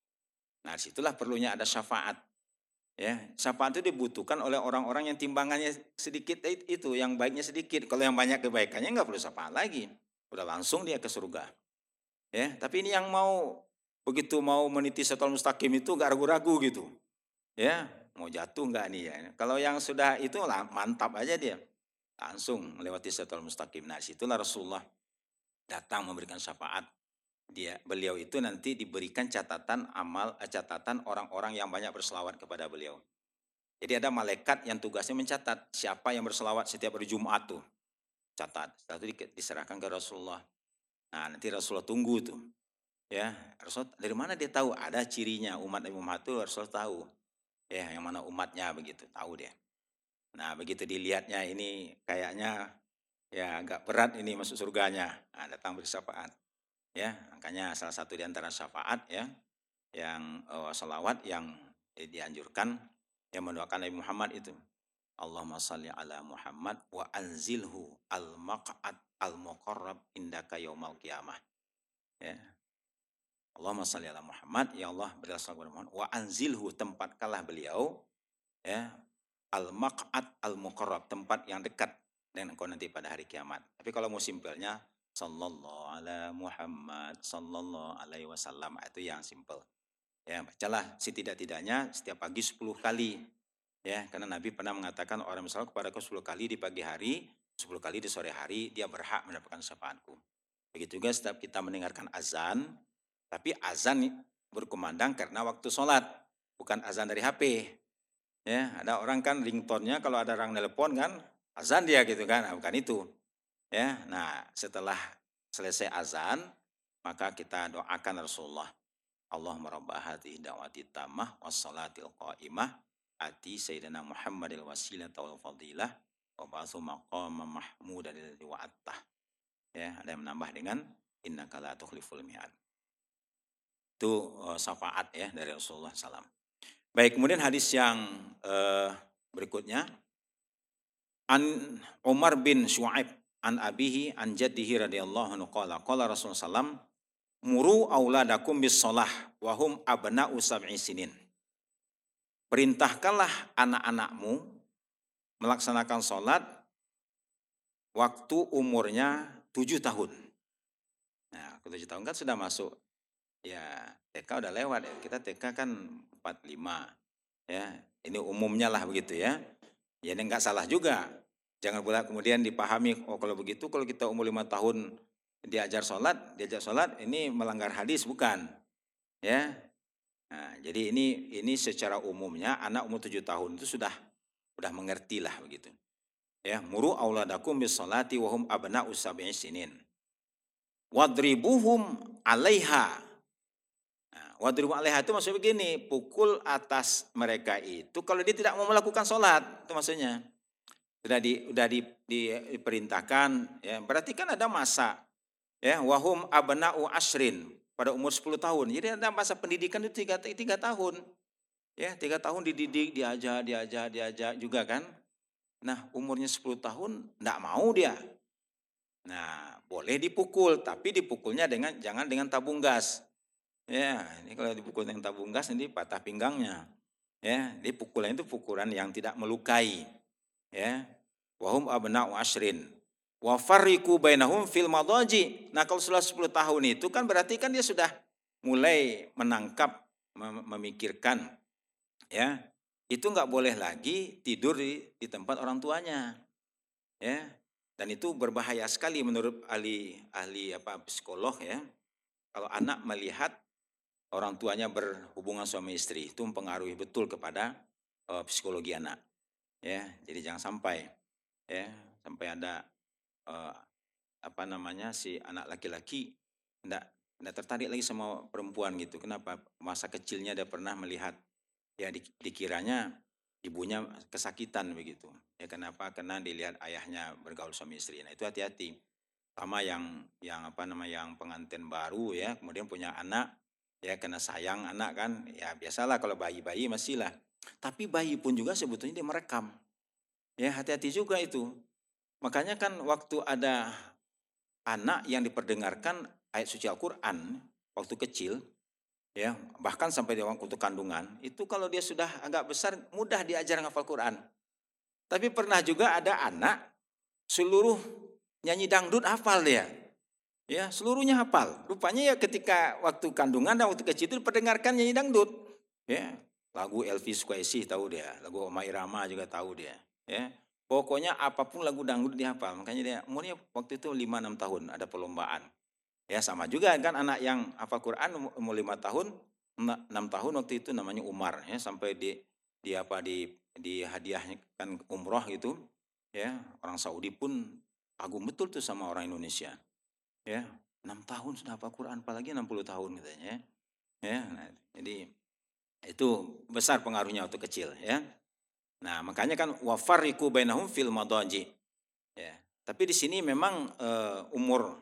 Nah, disitulah perlunya ada syafaat. Ya, syafaat itu dibutuhkan oleh orang-orang yang timbangannya sedikit itu, yang baiknya sedikit. Kalau yang banyak kebaikannya nggak perlu syafaat lagi, udah langsung dia ke surga. Ya, tapi ini yang begitu mau meniti siratal mustaqim itu nggak ragu-ragu gitu. Ya, mau jatuh nggak nih ya? Kalau yang sudah itu lah mantap aja dia, langsung melewati siratal mustaqim. Nah, situlah Rasulullah datang memberikan syafaat. Beliau itu nanti diberikan catatan catatan orang-orang yang banyak berselawat kepada beliau. Jadi ada malaikat yang tugasnya mencatat siapa yang berselawat setiap hari Jumat tuh. Catat. Setelah itu diserahkan ke Rasulullah. Nah, nanti Rasulullah tunggu tuh. Ya, Rasulullah dari mana dia tahu? Ada cirinya umat Nabi Muhammad itu Rasulullah tahu. Ya, yang mana umatnya begitu, tahu dia. Nah, begitu dilihatnya ini kayaknya ya agak berat ini masuk surganya. Nah, datang bersyafaat. Ya, makanya salah satu di antara syafaat ya yang salawat yang dianjurkan yang mendoakan Nabi Muhammad itu. Allahumma salli ala Muhammad wa anzilhu al-maq'ad al-muqarrab indaka yaumal qiyamah. Ya. Allahumma salli ala Muhammad, ya Allah berilah kepada Muhammad wa anzilhu, tempatkanlah beliau ya al-maq'ad al-muqarrab, tempat yang dekat dengan engkau nanti pada hari kiamat. Tapi kalau mau simpelnya sallallahu ala Muhammad sallallahu alaihi wasallam, itu yang simpel. Ya, bacalah setidak-tidaknya setiap pagi 10 kali. Ya, karena Nabi pernah mengatakan orang misalnya kepadaku 10 kali di pagi hari, 10 kali di sore hari, dia berhak mendapatkan syafaatku. Begitu juga setiap kita mendengarkan azan, tapi azan berkumandang karena waktu sholat, bukan azan dari HP. Ya, ada orang kan ringtone-nya kalau ada orang telepon kan, azan dia gitu kan, nah, bukan itu. Ya, nah setelah selesai azan, maka kita doakan Rasulullah. Allahumma rabba hadhihi da'wati tammah wassalatil qa'imah ati sayyidina Muhammadil wasilata wal fadilah wa ba'atsu maqama mahmudan alladzi wa'attah. Ya, ada yang menambah dengan innaka la tukhliful mi'ad. Itu syafaat ya dari Rasulullah SAW. Baik, kemudian hadis yang berikutnya an Umar bin Syu'aib an abihi an jaddihi radhiyallahu anhu qala Rasulullah SAW muru auladakum bis shalah wa hum abna'u sab'i sinin. Perintahkanlah anak-anakmu melaksanakan sholat waktu umurnya 7 tahun. Nah, 7 tahun kan sudah masuk, ya TK udah lewat ya. Kita TK kan 45 ya. Ini umumnya lah begitu ya. Ya ini nggak salah juga. Jangan pula kemudian dipahami, oh kalau begitu kalau kita umur 5 tahun diajak sholat ini melanggar hadis, bukan. Ya. Nah, jadi ini secara umumnya anak umur 7 tahun itu sudah mengerti lah begitu. Ya, muru auladakum bis salati wa hum abna'u sab'i sinin. Wadribuhum 'alaiha. Nah, wadribuhum 'alaiha itu maksudnya begini, pukul atas mereka itu kalau dia tidak mau melakukan sholat, itu maksudnya. Diperintahkan ya, berarti kan ada masa ya, wahum abna'u asrin pada umur 10 tahun. Jadi ada masa pendidikan itu 3 tahun. Ya, 3 tahun dididik, diajak juga kan. Nah, umurnya 10 tahun enggak mau dia. Nah, boleh dipukul, tapi dipukulnya jangan dengan tabung gas. Ya, ini kalau dipukul dengan tabung gas nanti patah pinggangnya. Ya, dipukulnya itu pukulan yang tidak melukai. Ya. Wahum abna'u asrin. Wa farriqu bainahum fil madaji. Nah, kalau setelah 10 tahun itu kan berarti kan dia sudah mulai menangkap, memikirkan ya. Itu enggak boleh lagi tidur di tempat orang tuanya. Ya. Dan itu berbahaya sekali menurut ahli psikolog ya. Kalau anak melihat orang tuanya berhubungan suami istri, itu mempengaruhi betul kepada psikologi anak. Ya, jadi jangan sampai ya, sampai ada si anak laki-laki enggak tertarik lagi sama perempuan gitu. Kenapa? Masa kecilnya dia pernah melihat ya dikiranya ibunya kesakitan begitu. Ya kenapa? Karena dilihat ayahnya bergaul suami istri. Nah, itu hati-hati. Sama yang yang pengantin baru ya, kemudian punya anak ya, karena sayang anak kan, ya biasalah kalau bayi-bayi masih lah. Tapi bayi pun juga sebetulnya dia merekam. Ya, hati-hati juga itu. Makanya kan waktu ada anak yang diperdengarkan ayat suci Al-Qur'an waktu kecil, ya, bahkan sampai di waktu kandungan, itu kalau dia sudah agak besar mudah diajar ngafal Quran. Tapi pernah juga ada anak seluruh nyanyi dangdut hafal dia. Ya, seluruhnya hafal. Rupanya ya ketika waktu kandungan dan waktu kecil itu diperdengarkan nyanyi dangdut. Ya, lagu Elvis Sukaesih tahu dia, lagu Rhoma Irama juga tahu dia, ya. Pokoknya apapun lagu dangdut dia hafal. Makanya dia umurnya waktu itu 5-6 tahun ada perlombaan. Ya, sama juga kan anak yang hafal Quran umur 5 tahun, 6 tahun waktu itu namanya Umar ya, sampai di hadiahkan umroh gitu. Ya, orang Saudi pun kagum betul tuh sama orang Indonesia. Ya, 6 tahun sudah hafal Quran, apalagi 60 tahun katanya. Ya, nah, jadi itu besar pengaruhnya waktu kecil ya. Nah, makanya kan wafariku bainahum fil madaji. Ya. Tapi di sini memang umur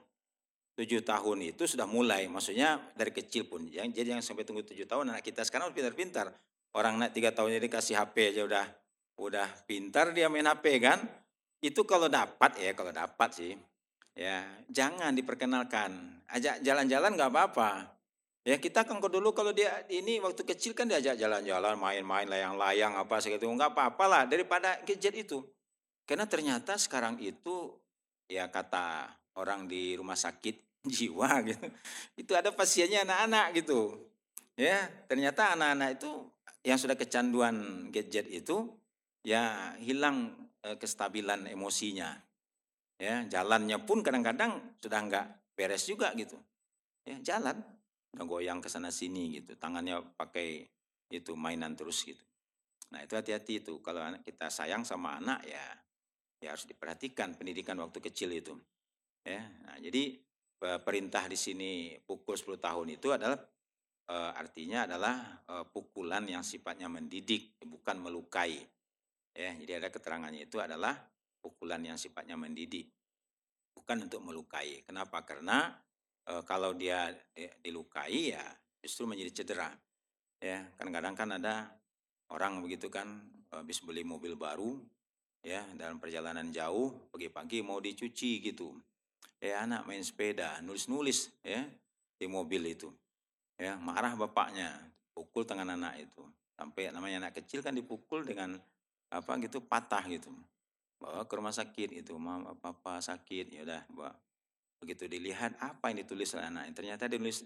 7 tahun itu sudah mulai, maksudnya dari kecil pun. Jadi yang sampai tunggu 7 tahun, anak kita sekarang pintar-pintar. Orang anak 3 tahun jadi kasih HP aja udah pintar dia main HP kan. Itu kalau dapat sih. Ya, jangan diperkenalkan. Ajak jalan-jalan nggak apa-apa. Ya kita kan dulu kalau dia ini waktu kecil kan diajak jalan-jalan, main-main, layang-layang apa segitu, nggak apa-apalah daripada gadget itu. Karena ternyata sekarang itu ya kata orang di rumah sakit jiwa gitu, itu ada pasiennya anak-anak gitu. Ya, ternyata anak-anak itu yang sudah kecanduan gadget itu ya hilang kestabilan emosinya. Ya, jalannya pun kadang-kadang sudah nggak beres juga gitu. Ya, jalan udah goyang ke sana sini gitu, tangannya pakai itu mainan terus gitu. Nah, itu hati-hati itu kalau kita sayang sama anak ya harus diperhatikan pendidikan waktu kecil itu. Ya. Nah, jadi perintah di sini pukul 10 tahun itu adalah artinya adalah pukulan yang sifatnya mendidik, bukan melukai. Ya, jadi ada keterangannya itu adalah pukulan yang sifatnya mendidik, bukan untuk melukai. Kenapa? Karena kalau dia dilukai ya justru menjadi cedera. Ya, kadang-kadang kan ada orang begitu kan habis beli mobil baru ya, dalam perjalanan jauh pagi-pagi mau dicuci gitu. Ya, anak main sepeda, nulis-nulis ya di mobil itu. Ya, marah bapaknya, pukul tangan anak itu. Sampai namanya anak kecil kan dipukul dengan apa gitu patah gitu. Bawa ke rumah sakit itu, mama papa sakit, ya udah bawa Begitu dilihat apa yang ditulis oleh anak, ternyata ditulis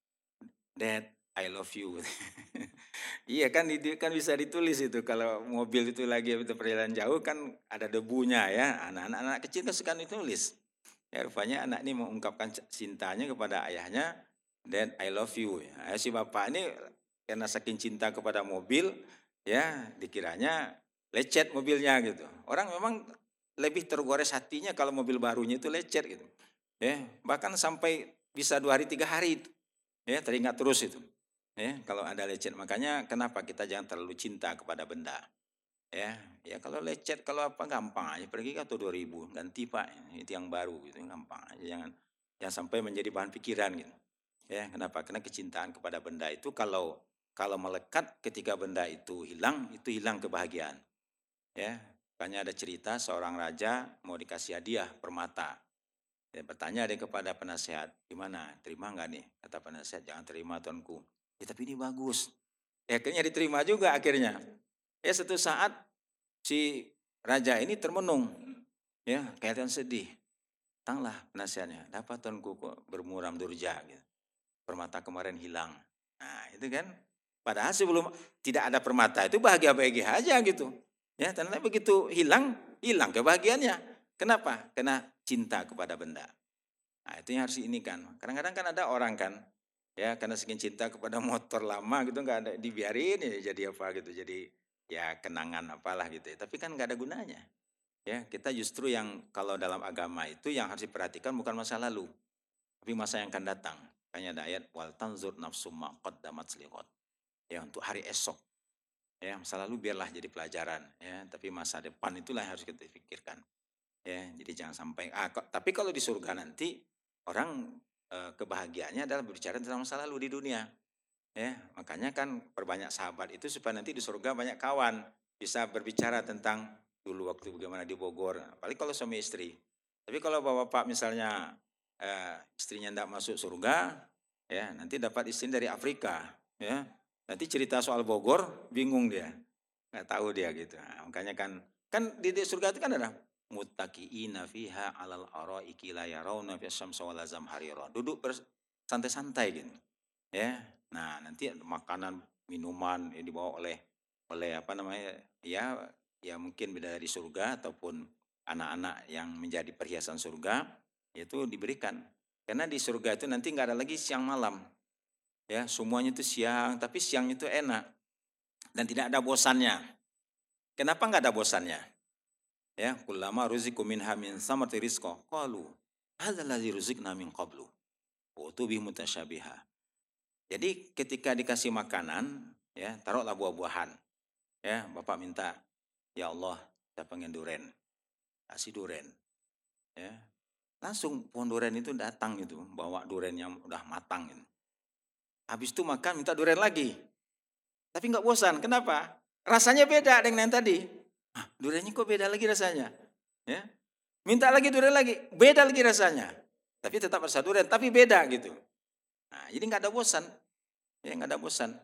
Dad, I love you. Iya kan, kan bisa ditulis itu kalau mobil itu lagi itu perjalanan jauh kan ada debunya ya. Anak-anak kecil kan suka ditulis. Ya rupanya anak ini mengungkapkan cintanya kepada ayahnya, Dad, I love you. Ya, si bapak ini karena saking cinta kepada mobil, ya dikiranya lecet mobilnya gitu. Orang memang lebih tergores hatinya kalau mobil barunya itu lecet gitu. Ya, bahkan sampai bisa 2 hari 3 hari itu. Ya, teringat terus itu. Ya, kalau ada lecet, makanya kenapa kita jangan terlalu cinta kepada benda. Ya, ya kalau lecet kalau apa gampang aja pergi ke 2000 ganti Pak, itu yang baru gitu gampang aja, jangan sampai menjadi bahan pikiran gitu. Ya, kenapa? Karena kecintaan kepada benda itu kalau melekat ketika benda itu hilang kebahagiaan. Ya, makanya ada cerita seorang raja mau dikasih hadiah permata. Dan bertanya dia kepada penasehat, gimana, terima nggak nih? Kata penasehat, jangan terima tuanku. Ya tapi ini bagus. Ya, akhirnya diterima juga akhirnya. Ya suatu saat si raja ini termenung, ya kelihatan sedih. Datanglah penasehatnya, dapat tuanku kok bermuram durja, gitu. Permata kemarin hilang. Nah itu kan, padahal sebelum tidak ada permata itu bahagia-bahagia aja gitu. Ya, ternyata begitu hilang kebahagiaannya. Kenapa? Karena cinta kepada benda. Nah, itu yang harus ini kan. Kadang-kadang kan ada orang kan, ya karena saking cinta kepada motor lama gitu nggak ada dibiarin ya jadi apa gitu, jadi ya kenangan apalah gitu. Ya. Tapi kan nggak ada gunanya. Ya kita justru yang kalau dalam agama itu yang harus diperhatikan bukan masa lalu, tapi masa yang akan datang. Makanya ada ayat wal tanzur nafsum ma qaddamat liqad. Ya untuk hari esok. Ya masa lalu biarlah jadi pelajaran. Ya tapi masa depan itulah yang harus kita pikirkan. Ya, jadi jangan sampai tapi kalau di surga nanti orang kebahagiaannya adalah berbicara tentang masa lalu di dunia. Ya, makanya kan perbanyak sahabat itu supaya nanti di surga banyak kawan, bisa berbicara tentang dulu waktu bagaimana di Bogor. Apalagi kalau suami istri. Tapi kalau bapak misalnya istrinya tidak masuk surga, ya nanti dapat istri dari Afrika, ya. Nanti cerita soal Bogor bingung dia, nggak tahu dia gitu. Nah, makanya kan di surga itu kan ada muttaqiina fiha 'alal araiki la yarawna fisyamsa wala zamharira. Duduk santai-santai gitu. Ya. Nah, nanti makanan, minuman yang dibawa oleh oleh apa namanya? Ya ya mungkin dari surga ataupun anak-anak yang menjadi perhiasan surga itu diberikan. Karena di surga itu nanti nggak ada lagi siang malam. Ya, semuanya itu siang, tapi siangnya itu enak dan tidak ada bosannya. Kenapa nggak ada bosannya? Ya, kullama ruziku minha min samarati rizqa qalu hadzal ladzi ruziqna min qablu wa utubi mutasyabiha. Jadi ketika dikasih makanan, ya taruhlah buah-buahan, ya Bapak minta, ya Allah saya pengen duren, kasih duren, ya langsung pohon duren itu datang itu, bawa duren yang udah matang. Gitu. Habis itu makan minta duren lagi, tapi nggak bosan, kenapa? Rasanya beda dengan yang tadi. Durennya kok beda lagi rasanya, ya minta lagi duren lagi, beda lagi rasanya, tapi tetap rasa duren, tapi beda gitu. Nah, jadi nggak ada bosan, ya nggak ada bosan.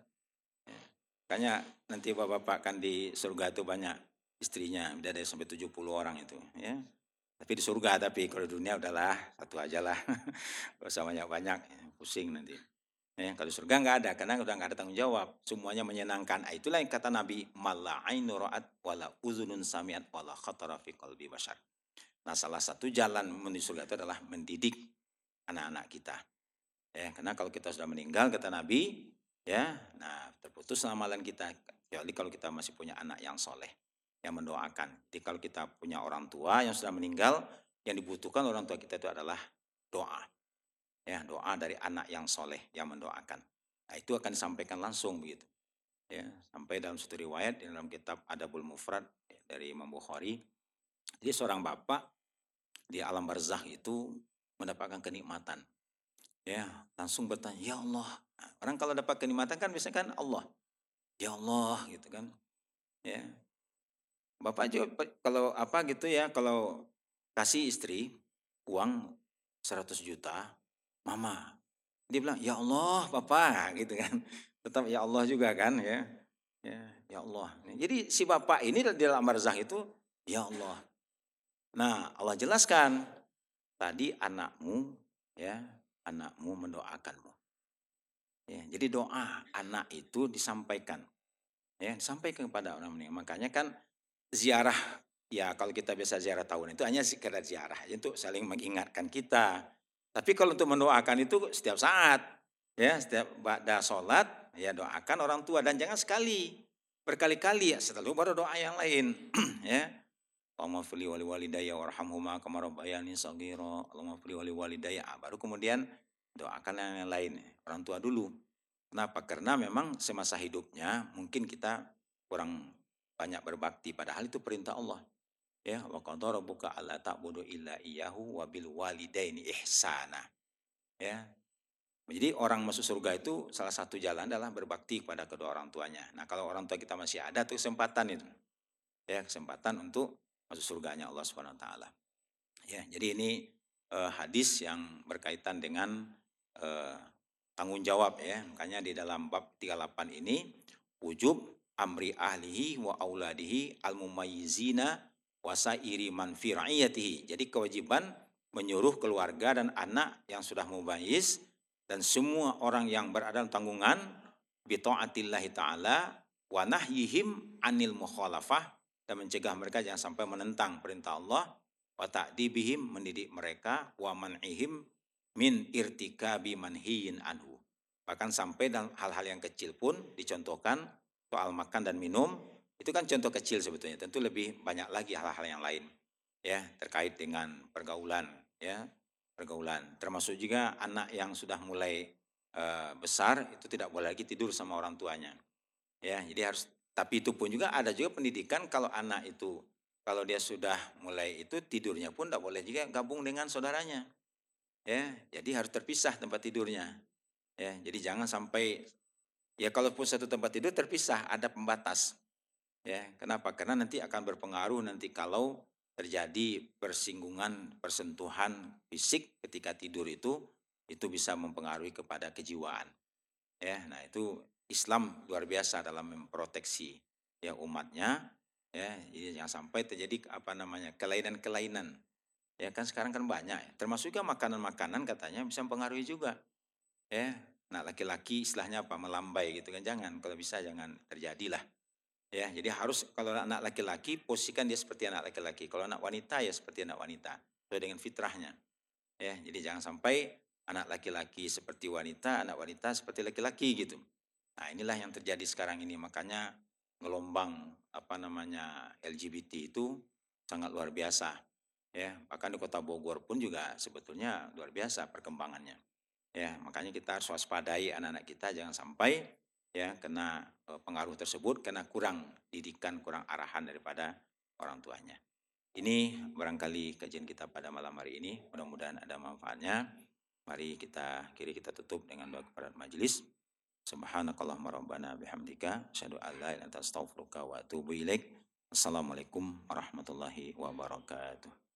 Makanya nanti bapak-bapak kan di surga itu banyak istrinya, ada sampai 70 orang itu. Ya. Tapi di surga, tapi kalau di dunia udahlah, satu aja lah. Gak usah banyak-banyak, pusing nanti. Ya, kalau di surga nggak ada, karena udah nggak ada tanggung jawab. Semuanya menyenangkan. Itulah yang kata Nabi, Malla ainu ra'at wala uzunun samiat wala khatara fi qalbi bashar. Nah salah satu jalan menuju surga itu adalah mendidik anak-anak kita. Ya, karena kalau kita sudah meninggal kata Nabi, ya, nah terputus amalan kita. Kecuali kalau kita masih punya anak yang soleh, yang mendoakan. Jadi kalau kita punya orang tua yang sudah meninggal, yang dibutuhkan orang tua kita itu adalah doa. Ya, doa dari anak yang soleh yang mendoakan. Nah itu akan disampaikan langsung begitu. Ya, sampai dalam satu riwayat di dalam kitab Adabul Mufrad dari Imam Bukhari. Jadi seorang bapak di alam barzakh itu mendapatkan kenikmatan. Ya, langsung bertanya, "Ya Allah." Nah, orang kalau dapat kenikmatan kan biasanya kan Allah. Ya Allah gitu kan. Ya. Bapak juga kalau apa gitu ya, kalau kasih istri uang 100 juta, Mama. Dia bilang, "Ya Allah, Bapak." Gitu kan. Tetap ya Allah juga kan ya. Ya, ya Allah. Jadi si Bapak ini di dalam barzakh itu, ya Allah. Nah, Allah jelaskan, tadi anakmu, ya, anakmu mendoakanmu. Ya, jadi doa anak itu disampaikan, ya, disampaikan kepada orang meninggal. Makanya kan ziarah, ya kalau kita biasa ziarah tahunan itu hanya sekedar ziarah aja untuk saling mengingatkan kita. Tapi kalau untuk mendoakan itu setiap saat, ya, setiap ba'da sholat, ya doakan orang tua dan jangan sekali, berkali-kali ya, setelah baru doa yang lain, ya. Allahumma fili wali walidayya warhamhuma kama rabbayani shaghira. Allahumma fili wali walidayya. Baru kemudian doakan yang lain. Orang tua dulu. Kenapa? Karena memang semasa hidupnya mungkin kita kurang banyak berbakti, padahal itu perintah Allah. Ya, wa qadara rabbuka alla ta'budu illa iyyahu wa bil walidaini ihsana. Ya. Jadi orang masuk surga itu salah satu jalan adalah berbakti kepada kedua orang tuanya. Nah, kalau orang tua kita masih ada tuh kesempatan itu. Ya, kesempatan untuk masuk surganya Allah Subhanahu wa taala. Ya, jadi ini hadis yang berkaitan dengan eh, tanggung jawab, ya. Makanya di dalam bab 38 ini wujub amri ahlihi wa auladihi al-mumayyizina wa sairi man fi ra'iyatihi. Jadi kewajiban menyuruh keluarga dan anak yang sudah mumayyiz dan semua orang yang berada dalam tanggungan bi taatillahi taala wa nahyihim anil mukhalafah, dan mencegah mereka jangan sampai menentang perintah Allah, wa ta'dibihim, mendidik mereka, wa man'ihim min irtikabi manhiyin anhu. Bahkan sampai dalam hal-hal yang kecil pun dicontohkan, soal makan dan minum, itu kan contoh kecil sebetulnya, tentu lebih banyak lagi hal-hal yang lain, ya, terkait dengan pergaulan, ya, pergaulan. Termasuk juga anak yang sudah mulai besar itu tidak boleh lagi tidur sama orang tuanya. Ya, jadi harus, tapi itu pun juga ada juga pendidikan kalau anak itu, kalau dia sudah mulai itu tidurnya pun tidak boleh juga gabung dengan saudaranya. Ya, jadi harus terpisah tempat tidurnya. Ya, jadi jangan sampai, ya kalaupun satu tempat tidur terpisah ada pembatas. Ya, kenapa? Karena nanti akan berpengaruh nanti kalau terjadi persinggungan, persentuhan fisik ketika tidur itu bisa mempengaruhi kepada kejiwaan. Ya, nah itu Islam luar biasa dalam memproteksi ya umatnya, ya, jadi jangan sampai terjadi apa namanya kelainan-kelainan. Ya kan sekarang kan banyak ya, termasuk juga makanan-makanan katanya bisa mempengaruhi juga. Ya, nah laki-laki istilahnya apa, melambai gitu kan, jangan, kalau bisa jangan terjadilah. Ya, jadi harus kalau anak laki-laki posisikan dia seperti anak laki-laki, kalau anak wanita ya seperti anak wanita, sesuai dengan fitrahnya. Ya, jadi jangan sampai anak laki-laki seperti wanita, anak wanita seperti laki-laki gitu. Nah, inilah yang terjadi sekarang ini, makanya gelombang apa namanya LGBT itu sangat luar biasa. Ya, bahkan di Kota Bogor pun juga sebetulnya luar biasa perkembangannya. Ya, makanya kita harus waspadai anak-anak kita jangan sampai ya kena pengaruh tersebut karena kurang didikan, kurang arahan daripada orang tuanya. Ini barangkali kajian kita pada malam hari ini, mudah-mudahan ada manfaatnya. Mari kita tutup dengan doa kepada majelis. Subhanakallahumma rabbana bihamdika asyhadu an la ilaha illa anta astaghfiruka wa atubu ilaik. Assalamualaikum warahmatullahi wabarakatuh.